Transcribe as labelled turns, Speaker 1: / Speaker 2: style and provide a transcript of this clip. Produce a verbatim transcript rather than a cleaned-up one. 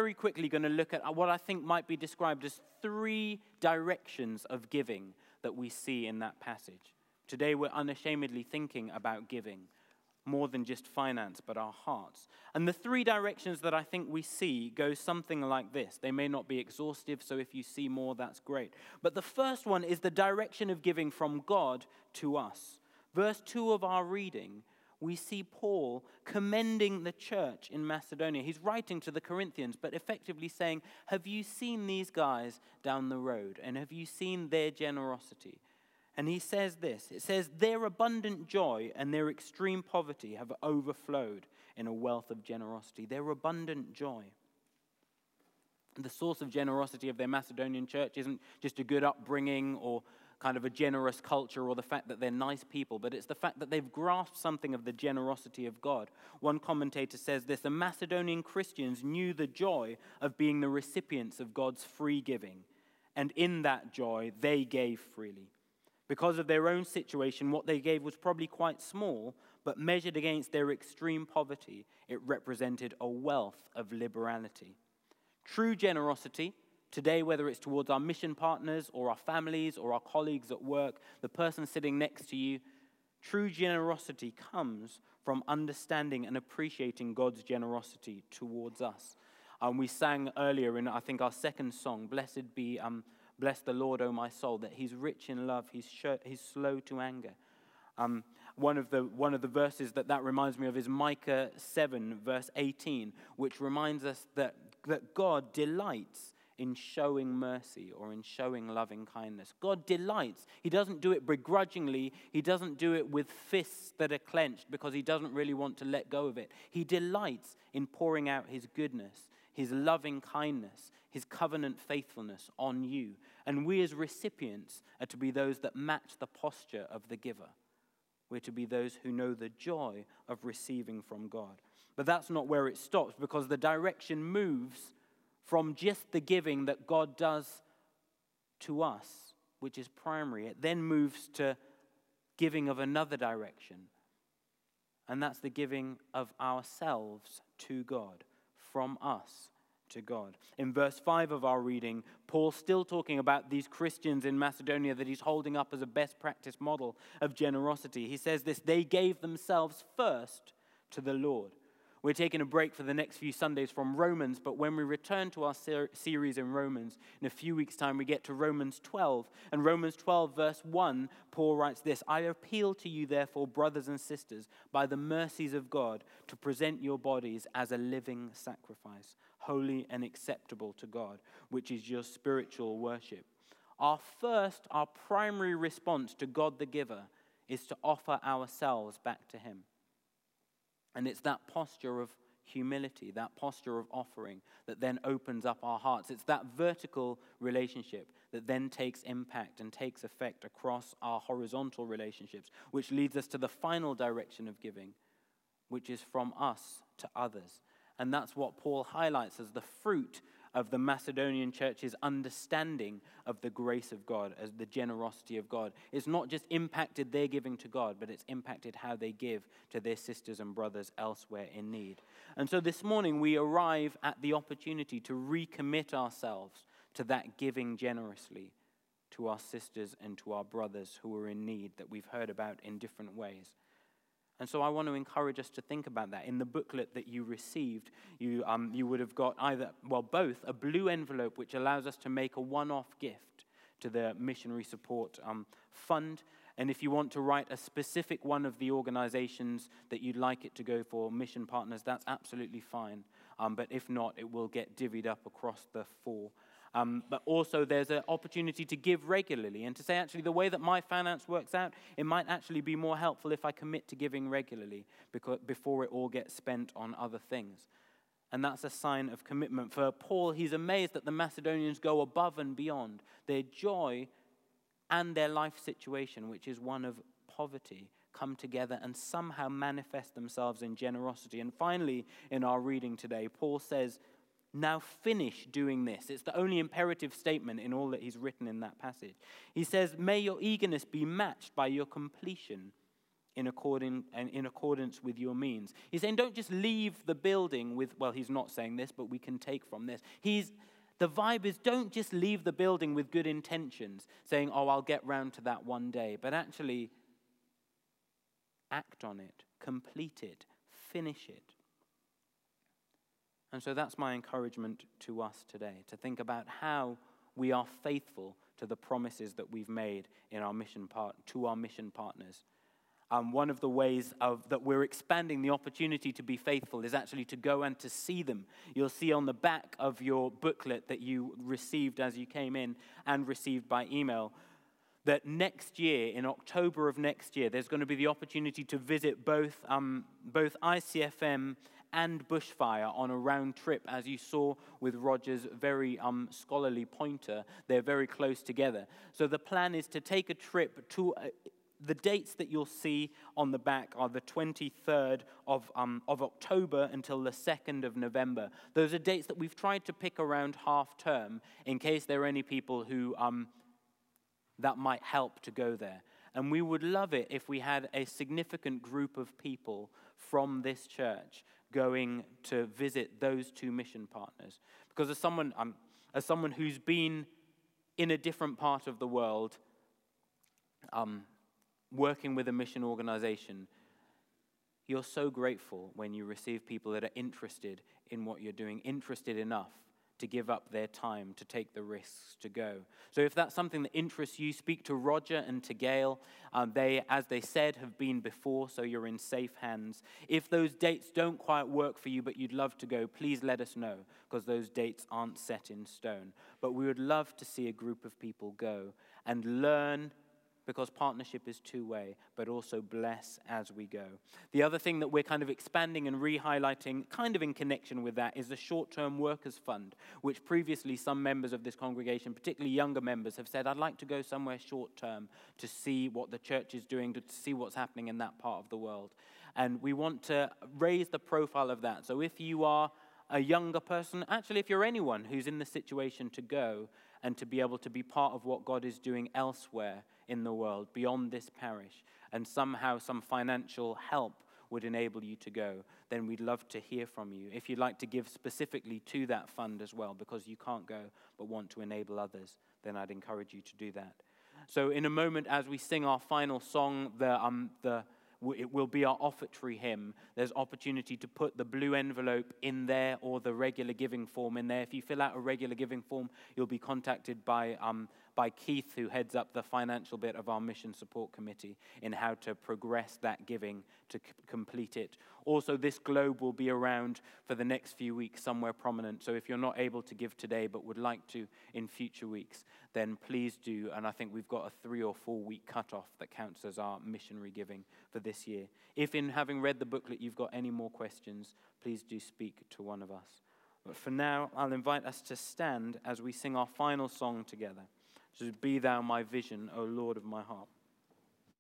Speaker 1: very quickly going to look at what I think might be described as three directions of giving that we see in that passage. Today we're unashamedly thinking about giving, more than just finance, but our hearts. And the three directions that I think we see go something like this. They may not be exhaustive, so if you see more, that's great. But the first one is the direction of giving from God to us. Verse two of our reading, we see Paul commending the church in Macedonia. He's writing to the Corinthians, but effectively saying, have you seen these guys down the road? And have you seen their generosity? And he says this, it says, their abundant joy and their extreme poverty have overflowed in a wealth of generosity. Their abundant joy. The source of generosity of their Macedonian church isn't just a good upbringing or kind of a generous culture or the fact that they're nice people, but it's the fact that they've grasped something of the generosity of God. One commentator says this, the Macedonian Christians knew the joy of being the recipients of God's free giving, and in that joy they gave freely. Because of their own situation, what they gave was probably quite small, but measured against their extreme poverty, it represented a wealth of liberality. True generosity, today, whether it's towards our mission partners or our families or our colleagues at work, the person sitting next to you, true generosity comes from understanding and appreciating God's generosity towards us. Um, we sang earlier in, I think, our second song, Blessed be, um, bless the Lord, O my soul, that he's rich in love, he's, sh- he's slow to anger. Um, one of the one of the verses that that reminds me of is Micah seven, verse eighteen, which reminds us that, that God delights in showing mercy or in showing loving kindness. God delights. He doesn't do it begrudgingly. He doesn't do it with fists that are clenched because he doesn't really want to let go of it. He delights in pouring out his goodness, his loving kindness, his covenant faithfulness on you. And we as recipients are to be those that match the posture of the giver. We're to be those who know the joy of receiving from God. But that's not where it stops, because the direction moves from just the giving that God does to us, which is primary. It then moves to giving of another direction. And that's the giving of ourselves to God, from us to God. In verse five of our reading, Paul's still talking about these Christians in Macedonia that he's holding up as a best practice model of generosity. He says this, they gave themselves first to the Lord. We're taking a break for the next few Sundays from Romans, but when we return to our ser- series in Romans, in a few weeks' time, we get to Romans twelve. And Romans twelve, verse one, Paul writes this, I appeal to you, therefore, brothers and sisters, by the mercies of God, to present your bodies as a living sacrifice, holy and acceptable to God, which is your spiritual worship. Our first, our primary response to God the giver is to offer ourselves back to him. And it's that posture of humility, that posture of offering that then opens up our hearts. It's that vertical relationship that then takes impact and takes effect across our horizontal relationships, which leads us to the final direction of giving, which is from us to others. And that's what Paul highlights as the fruit of the Macedonian church's understanding of the grace of God, as the generosity of God. It's not just impacted their giving to God, but it's impacted how they give to their sisters and brothers elsewhere in need. And so this morning we arrive at the opportunity to recommit ourselves to that giving generously to our sisters and to our brothers who are in need that we've heard about in different ways. And so I want to encourage us to think about that. In the booklet that you received, you um, you would have got either, well, both, a blue envelope which allows us to make a one-off gift to the Missionary Support um, Fund. And if you want to write a specific one of the organizations that you'd like it to go for, mission partners, that's absolutely fine. Um, but if not, it will get divvied up across the four. Um, but also there's an opportunity to give regularly and to say, actually, the way that my finance works out, it might actually be more helpful if I commit to giving regularly because, before it all gets spent on other things. And that's a sign of commitment. For Paul, he's amazed that the Macedonians go above and beyond. Their joy and their life situation, which is one of poverty, come together and somehow manifest themselves in generosity. And finally, in our reading today, Paul says, now finish doing this. It's the only imperative statement in all that he's written in that passage. He says, may your eagerness be matched by your completion in, according, and in accordance with your means. He's saying don't just leave the building with, well, he's not saying this, but we can take from this. He's, the vibe is don't just leave the building with good intentions, saying, oh, I'll get round to that one day, but actually act on it, complete it, finish it. And so that's my encouragement to us today, to think about how we are faithful to the promises that we've made in our mission part, to our mission partners. Um, one of the ways of, that we're expanding the opportunity to be faithful is actually to go and to see them. You'll see on the back of your booklet that you received as you came in and received by email that next year, in October of next year, there's going to be the opportunity to visit both, um, both I C F M and Bushfire on a round trip. As you saw with Roger's very um, scholarly pointer, they're very close together. So the plan is to take a trip to... Uh, The dates that you'll see on the back are the twenty-third of, um, of October until the second of November. Those are dates that we've tried to pick around half term in case there are any people who um, that might help to go there. And we would love it if we had a significant group of people from this church going to visit those two mission partners. Because as someone, um, as someone who's been in a different part of the world, um, working with a mission organization, you're so grateful when you receive people that are interested in what you're doing, interested enough to give up their time, to take the risks to go. So if that's something that interests you, speak to Roger and to Gail. Um, they, as they said, have been before, so you're in safe hands. If those dates don't quite work for you, but you'd love to go, please let us know, because those dates aren't set in stone. But we would love to see a group of people go and learn, because partnership is two-way, but also bless as we go. The other thing that we're kind of expanding and re-highlighting, kind of in connection with that, is the short-term workers fund, which previously some members of this congregation, particularly younger members, have said, I'd like to go somewhere short-term to see what the church is doing, to see what's happening in that part of the world. And we want to raise the profile of that. So if you are a younger person, actually if you're anyone who's in the situation to go and to be able to be part of what God is doing elsewhere in the world, beyond this parish, and somehow some financial help would enable you to go, then we'd love to hear from you. If you'd like to give specifically to that fund as well, because you can't go but want to enable others, then I'd encourage you to do that. So in a moment, as we sing our final song, the um the it will be our offertory hymn. There's opportunity to put the blue envelope in there or the regular giving form in there. If you fill out a regular giving form, you'll be contacted by um, by Keith, who heads up the financial bit of our mission support committee, in how to progress that giving to c- complete it. Also, this globe will be around for the next few weeks, somewhere prominent. So if you're not able to give today but would like to in future weeks, then please do. And I think we've got a three or four week cutoff that counts as our missionary giving for this year. If in having read the booklet you've got any more questions, please do speak to one of us. But for now, I'll invite us to stand as we sing our final song together. So be thou my vision, O Lord of my heart.